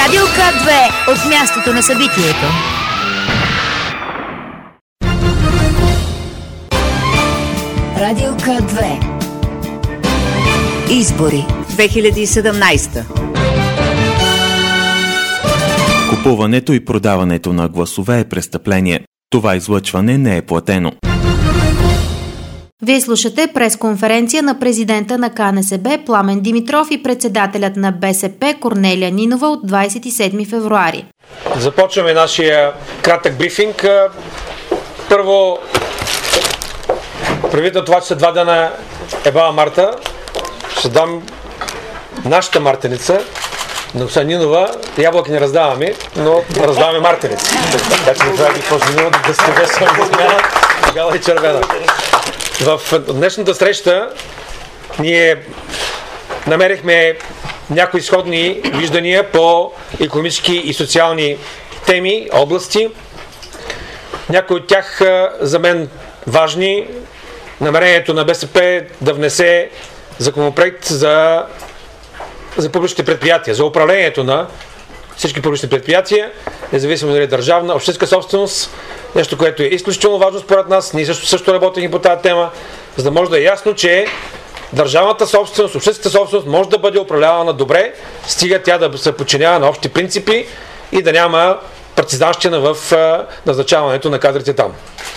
Радио К2 от мястото на събитието. Радио К2. Избори 2017. Купуването и продаването на гласове е престъпление. Това излъчване не е платено. Вие слушате пресконференция на президента на КНСБ Пламен Димитров и председателят на БСП Корнелия Нинова от 27 февруари. Започваме нашия кратък брифинг. Първо, предвид на това, че са 2 дена е Баба Марта, ще дам нашата мартеница на Оксана Нинова. Ябълки не раздаваме, но раздаваме мартеница. Така че не трябва да ги познаем да сте весели да смяна, бяла и червена. В днешната среща ние намерихме някои сходни виждания по икономически и социални теми, области. Някои от тях за мен важни. Намерението на БСП да внесе законопроект за публичните предприятия, за управлението на всички публични предприятия, независимо дали държавна, общинска собственост, нещо, което е изключително важно според нас. Ние също работим по тази тема, за да може да е ясно, че държавната собственост, общинската собственост може да бъде управлявана добре, стига тя да се подчинява на общи принципи и да няма партизанщина в назначаването на кадрите там.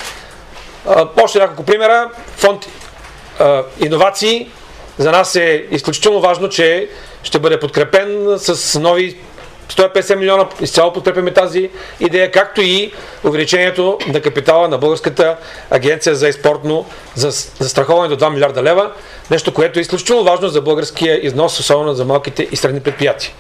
Още няколко примера. Фонд иновации. За нас е изключително важно, че ще бъде подкрепен с нови 150 милиона. Изцяло подкрепяме тази идея, както и увеличението на капитала на Българската агенция за експортно застраховане до 2 милиарда лева. Нещо, което е изключително важно за българския износ, особено за малките и средни предприятия.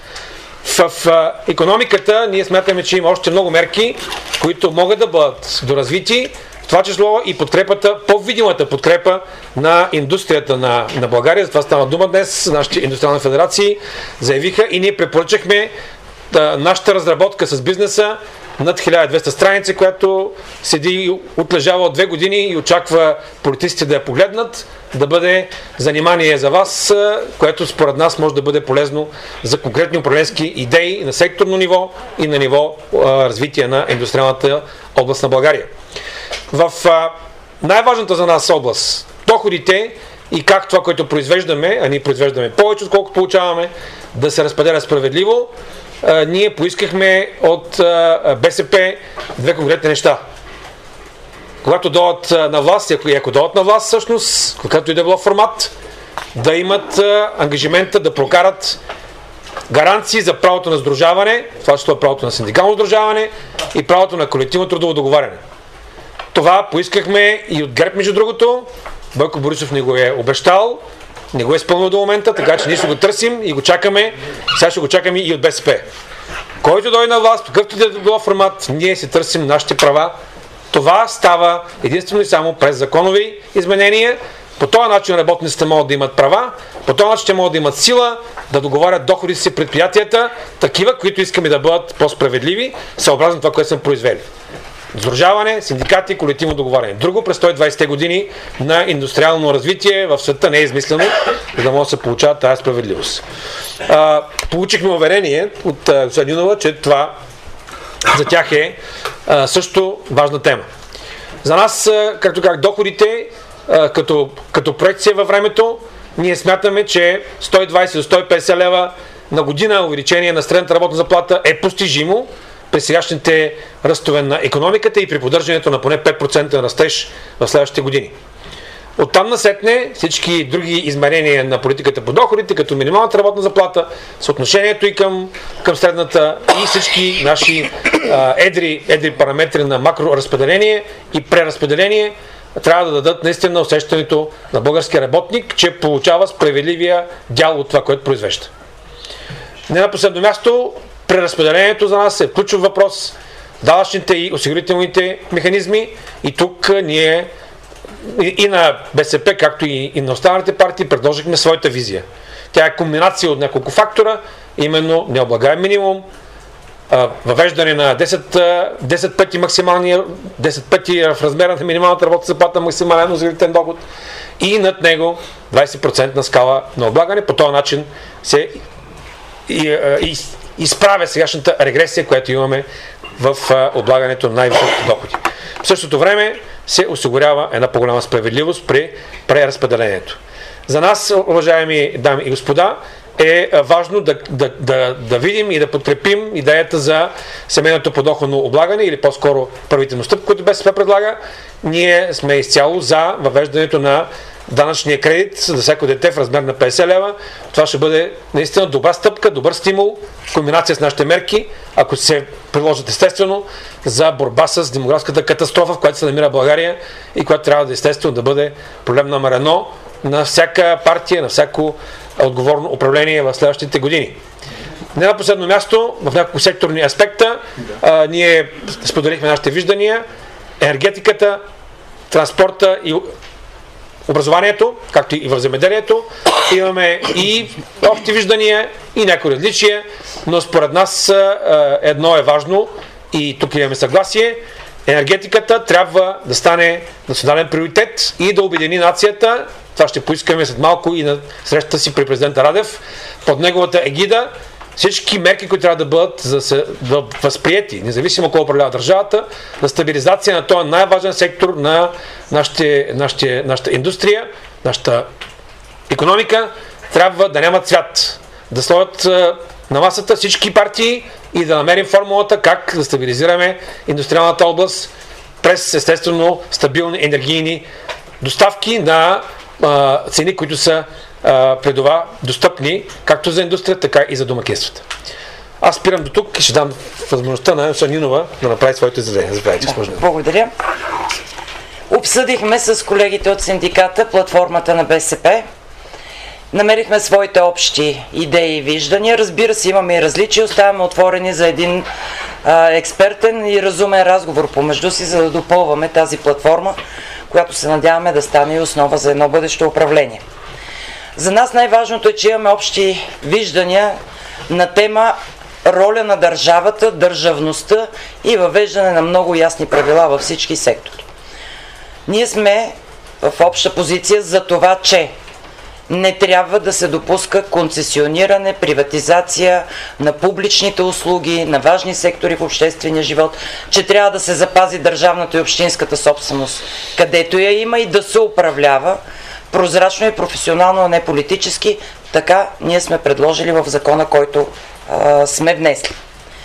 В икономиката ние смятаме, че има още много мерки, които могат да бъдат доразвити, в това число и подкрепата, по-видимата подкрепа на индустрията на България. За това стана дума днес. Нашите индустриални федерации заявиха и ние препоръчахме нашата разработка с бизнеса над 1200 страници, която седи отлежава от 2 години и очаква политиците да я погледнат, да бъде занимание за вас, което според нас може да бъде полезно за конкретни управленски идеи на секторно ниво и на ниво развитие на индустриалната област на България. В най-важната за нас област, доходите и как това, което произвеждаме, а ние произвеждаме повече, отколкото получаваме, да се разпределя справедливо, ние поискахме от БСП 2 конкретни неща. Когато дойдат на власт, и ако дойдат на власт всъщност, когато и да било формат, да имат ангажимента да прокарат гаранции за правото на сдружаване, това е правото на синдикално сдружаване и правото на колективно трудово договаряне. Това поискахме и от ГЕРБ, между другото. Бойко Борисов не го е обещал, не го е изпълнил до момента, така че ние ще го търсим и го чакаме. Сега ще го чакаме и от БСП. Който дойде на власт, какъвто да било формат, ние си търсим нашите права. Това става единствено и само през законови изменения. По този начин работниците могат да имат права, по този начин те могат да имат сила да договарят доходи си предприятията, такива, които искаме да бъдат по-справедливи, съобразно това, което сме произвели. Сдружаване, синдикати, колективно договаряне. Друго през 120-те години на индустриално развитие в света не е измислено, за да може да се получава тази справедливост. Получихме уверение от Оксана Нинова, че това за тях е също важна тема. За нас, както казах, доходите като проекция във времето, ние смятаме, че 120 до 150 лева на година увеличение на средната работна заплата е постижимо при сегашните ръстове на икономиката и при поддържането на поне 5% на растеж в следващите години. Оттам насетне всички други измерения на политиката по доходите, като минималната работна заплата, съотношението и към средната и всички наши едри параметри на макроразпределение и преразпределение трябва да дадат наистина усещането на българския работник, че получава справедливия дял от това, което произвежда. Не на последно място, преразпределението за нас е ключов въпрос, данъчните и осигурителните механизми и тук ние и на БСП, както и на останалите партии предложихме своята визия. Тя е комбинация от няколко фактора, именно необлагаем минимум, въвеждане на 10 пъти максималния, 10 пъти в размера на минималната работна заплата максимален осигурителен доход и над него 20% на скала на облагане. По този начин се изправя сегашната регресия, която имаме в облагането на най-високите доходи. В същото време се осигурява една по-голяма справедливост при преразпределението. За нас, уважаеми дами и господа, е важно да видим и да подкрепим идеята за семейното подоходно облагане или по-скоро правително стъпка, който БСП предлага. Ние сме изцяло за въвеждането на данъчния кредит за всяко дете в размер на 50 лева. Това ще бъде наистина добра стъпка, добър стимул в комбинация с нашите мерки, ако се приложат естествено, за борба с демографската катастрофа, в която се намира България и която трябва да естествено да бъде проблем номер 1 на всяка партия, на всяко отговорно управление в следващите години. Не на последно място, в няколко секторни аспекта, ние споделихме нашите виждания, енергетиката, транспорта и образованието, както и в земеделието. Имаме и общи виждания, и някои различия, но според нас едно е важно и тук имаме съгласие. Енергетиката трябва да стане национален приоритет и да обедини нацията. Това ще поискаме след малко и на срещата си при президента Радев. Под неговата егида всички мерки, които трябва да бъдат възприети, независимо кой управлява държавата, за стабилизация на този най-важен сектор на нашата индустрия, нашата икономика, трябва да нямат цвят. Да сложат на масата всички партии и да намерим формулата как да стабилизираме индустриалната област през естествено стабилни енергийни доставки на цени, които са пред това достъпни както за индустрията, така и за домакинствата. Аз спирам до тук и ще дам възможността на Емса Нинова да направи своето изявление. Заповядайте, госпожо. Благодаря. Обсъдихме с колегите от синдиката платформата на БСП. Намерихме своите общи идеи и виждания. Разбира се, имаме и различия. Оставаме отворени за един експертен и разумен разговор помежду си, за да допълваме тази платформа, която се надяваме да стане и основа за едно бъдещо управление. За нас най-важното е, че имаме общи виждания на тема роля на държавата, държавността и въвеждане на много ясни правила във всички сектори. Ние сме в обща позиция за това, че не трябва да се допуска концесиониране, приватизация на публичните услуги, на важни сектори в обществения живот, че трябва да се запази държавната и общинската собственост, където я има и да се управлява прозрачно и професионално, а не политически. Така ние сме предложили в закона, който сме внесли.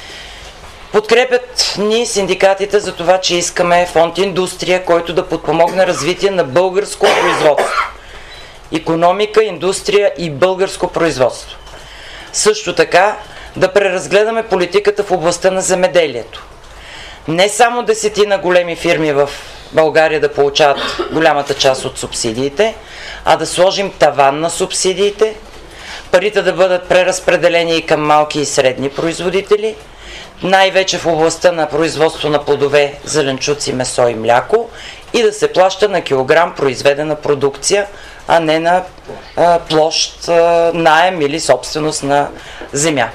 Подкрепят ни синдикатите за това, че искаме фонд индустрия, който да подпомогне развитие на българско производство. Икономика, индустрия и българско производство. Също така да преразгледаме политиката в областта на земеделието. Не само десетина големи фирми в България да получават голямата част от субсидиите, а да сложим таван на субсидиите, парите да бъдат преразпределени и към малки и средни производители, най-вече в областта на производство на плодове, зеленчуци, месо и мляко, и да се плаща на килограм произведена продукция, а не на площ, наем или собственост на земя.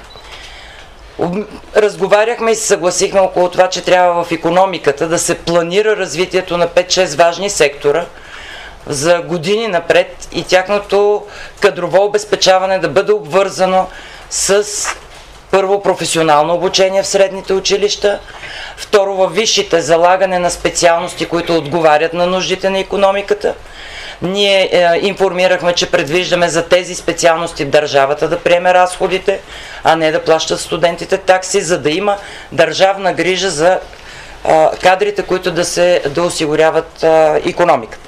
Разговаряхме и се съгласихме около това, че трябва в икономиката да се планира развитието на 5-6 важни сектора за години напред и тяхното кадрово обезпечаване да бъде обвързано с първо професионално обучение в средните училища, второ във висшите залагане на специалности, които отговарят на нуждите на икономиката. Ние информирахме, че предвиждаме за тези специалности държавата да приеме разходите, а не да плащат студентите такси, за да има държавна грижа за кадрите, които да осигуряват икономиката.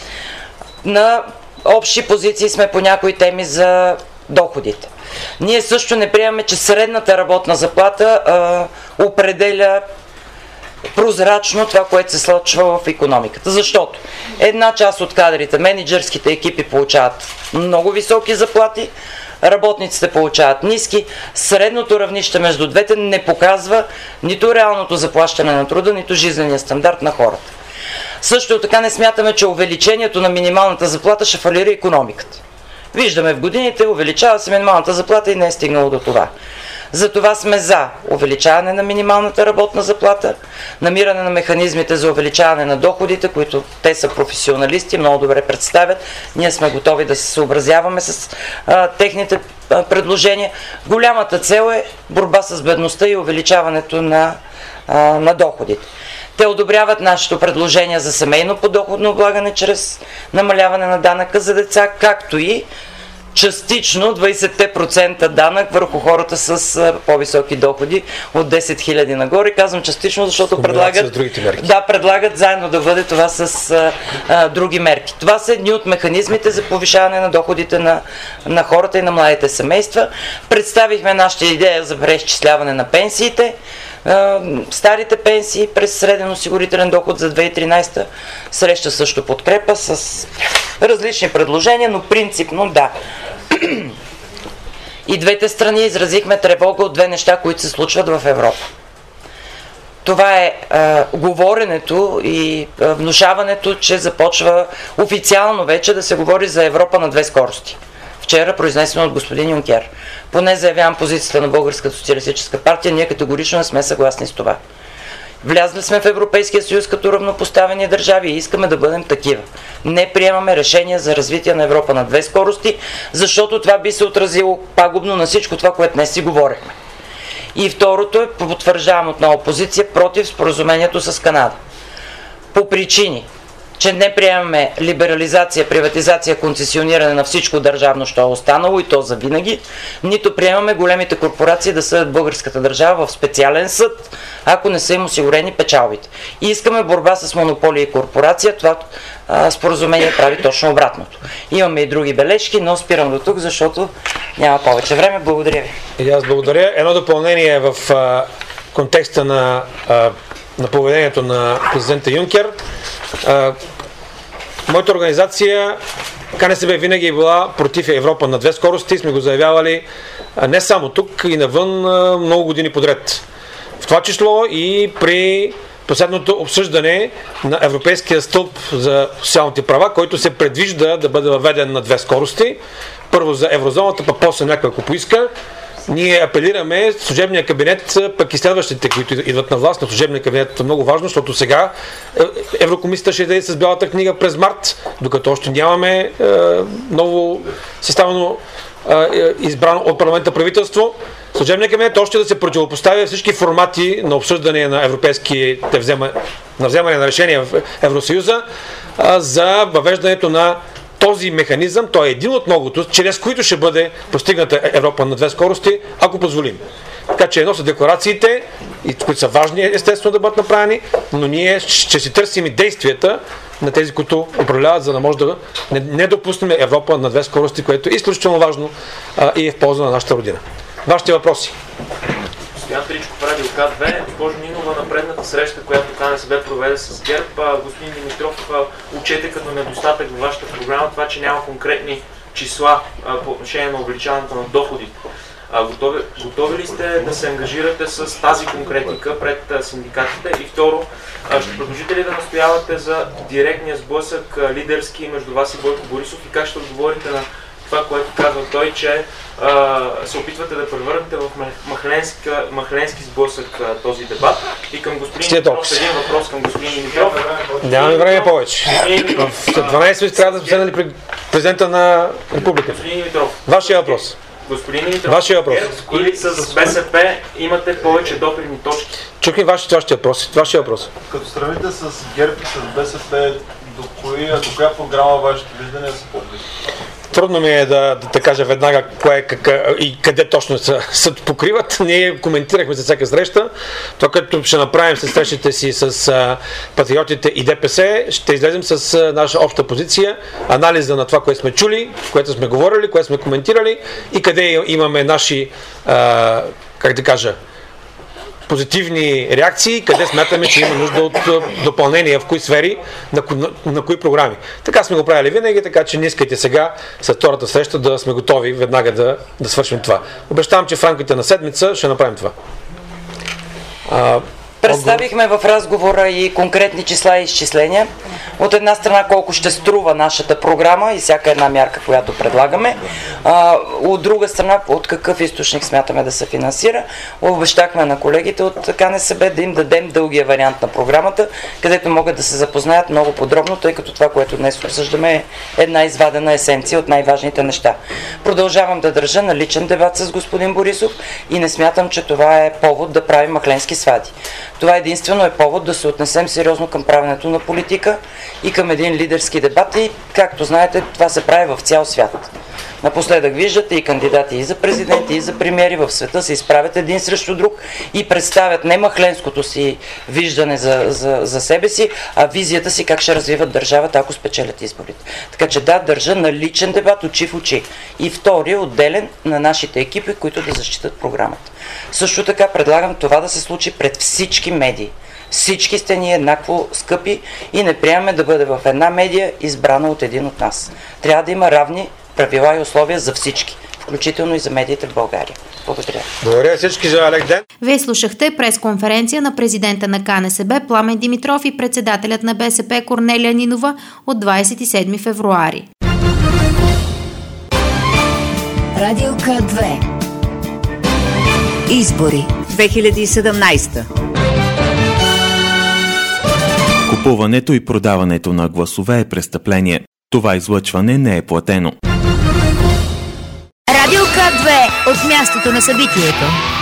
На общи позиции сме по някои теми за доходите. Ние също не приемаме, че средната работна заплата определя прозрачно това, което се случва в икономиката. Защото една част от кадрите, менеджерските екипи получават много високи заплати, работниците получават ниски, средното равнище между двете не показва нито реалното заплащане на труда, нито жизнения стандарт на хората. Също така не смятаме, че увеличението на минималната заплата ще фалира икономиката. Виждаме в годините, увеличава се минималната заплата и не е стигнало до това. Затова сме за увеличаване на минималната работна заплата, намиране на механизмите за увеличаване на доходите, които те са професионалисти, много добре представят. Ние сме готови да се съобразяваме с техните предложения. Голямата цел е борба с бедността и увеличаването на доходите. Те одобряват нашето предложение за семейно подоходно облагане чрез намаляване на данъка за деца, както и частично 20% данък върху хората с по-високи доходи от 10 000 нагоре. Казвам частично, защото предлагат заедно да бъде това с други мерки. Това са едни от механизмите за повишаване на доходите на хората и на младите семейства. Представихме нашата идея за преизчисляване на пенсиите. Старите пенсии през среден осигурителен доход за 2013 среща също подкрепа с различни предложения, но принципно да. И двете страни изразихме тревога от две неща, които се случват в Европа. Това е говоренето и внушаването, че започва официално вече да се говори за Европа на две скорости. Вчера произнесено от господин Юнкер. Поне заявявам позицията на Българската социалистическа партия, ние категорично не сме съгласни с това. Влязли сме в Европейския съюз като равнопоставени държави и искаме да бъдем такива. Не приемаме решения за развитие на Европа на две скорости, защото това би се отразило пагубно на всичко това, което днес си говорихме. И второто е, потвърждавам отново позиция против споразумението с Канада. По причини, че не приемаме либерализация, приватизация, концесиониране на всичко държавно, що е останало и то за винаги, нито приемаме големите корпорации да съдят българската държава в специален съд, ако не са им осигурени печалбите. И искаме борба с монополи и корпорация, това споразумение прави точно обратното. Имаме и други бележки, но спирам до тук, защото няма повече време. Благодаря ви. И аз благодаря. Едно допълнение в контекста на поведението на президента Юнкер. Моята организация КНСБ винаги е била против Европа на две скорости. Сме го заявявали не само тук, и навън много години подред. В това число и при последното обсъждане на Европейския стълб за социалните права, който се предвижда да бъде въведен на две скорости. Първо за еврозоната, пък после някой, ако поиска. Ние апелираме служебния кабинет, пък и следващите, които идват на власт, на служебния кабинет е много важно, защото сега Еврокомисията ще излезе с бялата книга през март, докато още нямаме ново съставено избрано от парламента правителство. Служебния кабинет още да се противопоставя всички формати на обсъждане на европейските вземане на решения в Евросъюза за въвеждането на този механизъм. Той е един от многото, чрез които ще бъде постигната Европа на две скорости, ако позволим. Така че едно са декларациите, които са важни естествено да бъдат направени, но ние ще си търсим и действията на тези, които управляват, за да може да не допуснем Европа на две скорости, което е изключително важно и е в полза на нашата родина. Вашите въпроси? Стоян Тричков, Радио К2. Госпожо Нинова, на предната среща, която КНСБ проведе с ГЕРБ, господин Димитров отчете като недостатък във вашата програма това, че няма конкретни числа по отношение на увеличаването на доходите. Готови ли сте да се ангажирате с тази конкретика пред синдикатите? И второ, ще продължите ли да настоявате за директния сблъсък лидерски между вас и Бойко Борисов и как ще отговорите на това, което казва той, че се опитвате да превърнете в махленски сблъсък този дебат? И към господин Димитров, един въпрос към господин Димитров. Нямаме време повече. В 12 минути трябва да сме седнали при президента на Републиката. Господин Димитров. Вашия въпрос. Господин Димитров, вашия въпрос. Или с БСП имате повече допирни точки? Чухме вашия въпрос. Вашия въпрос. Като сравните с ГЕРБ и с БСП, до коя програма вашите виждания са по-близки? Трудно ми е да кажа веднага и къде точно се покриват. Ние коментирахме за всяка среща. Това, като ще направим след срещите си с патриотите и ДПС, ще излезем с наша обща позиция, анализа на това, което сме чули, което сме говорили, което сме коментирали и къде имаме наши, позитивни реакции, къде смятаме, че има нужда от допълнение, в кои сфери, на кои програми. Така сме го правили винаги, така че не искайте сега, след втората среща, да сме готови веднага да свършим това. Обещавам, че в рамките на седмица ще направим това. Представихме в разговора и конкретни числа и изчисления. От една страна колко ще струва нашата програма и всяка една мярка, която предлагаме. От друга страна от какъв източник смятаме да се финансира. Обещахме на колегите от КНСБ да им дадем дългия вариант на програмата, където могат да се запознаят много подробно, тъй като това, което днес обсъждаме, е една извадена есенция от най-важните неща. Продължавам да държа на личен дебат с господин Борисов и не смятам, че това е повод да правим махленски свади. Това единствено е повод да се отнесем сериозно към правенето на политика и към един лидерски дебат и, както знаете, това се прави в цял свят. Напоследък виждате и кандидати и за президенти, и за премиери в света се изправят един срещу друг и представят не махленското си виждане за себе си, а визията си как ще развиват държавата, ако спечелят изборите. Така че да, държа на личен дебат очи в очи. И втори, отделен на нашите екипи, които да защитат програмата. Също така предлагам това да се случи пред всички медии. Всички сте ни еднакво скъпи и не приемаме да бъде в една медия избрана от един от нас. Трябва да има равни правила и условия за всички, включително и за медиите в България. Благодаря. Благодаря всички за лек ден. Вие слушахте пресконференция на президента на КНСБ Пламен Димитров и председателят на БСП Корнелия Нинова от 27 февруари. Радио К2. Избори 2017. Купуването и продаването на гласове е престъпление. Това излъчване не е платено. Радио К2 от мястото на събитието.